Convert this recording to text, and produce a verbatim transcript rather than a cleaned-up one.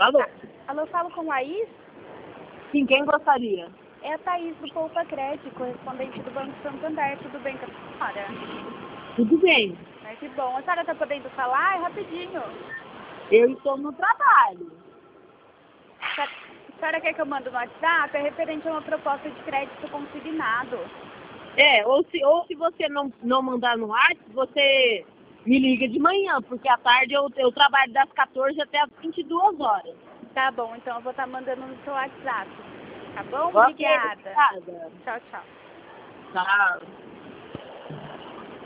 Alô? Alô, falo com Laís? Sim, quem gostaria? É a Thaís do Poupa Crédito, correspondente do Banco Santander. Tudo bem com a senhora? Tudo bem. Ai, que bom. A senhora está podendo falar? É rapidinho. Eu estou no trabalho. A senhora- a senhora quer que eu mande no WhatsApp? É referente a uma proposta de crédito consignado. É, ou se, ou se você não, não mandar no WhatsApp, você me liga de manhã, porque à tarde eu, eu trabalho das quatorze até as vinte e duas horas. Tá bom, então eu vou estar mandando no seu WhatsApp. Tá bom? Ok, Obrigada. obrigada. Tchau, tchau. Tchau.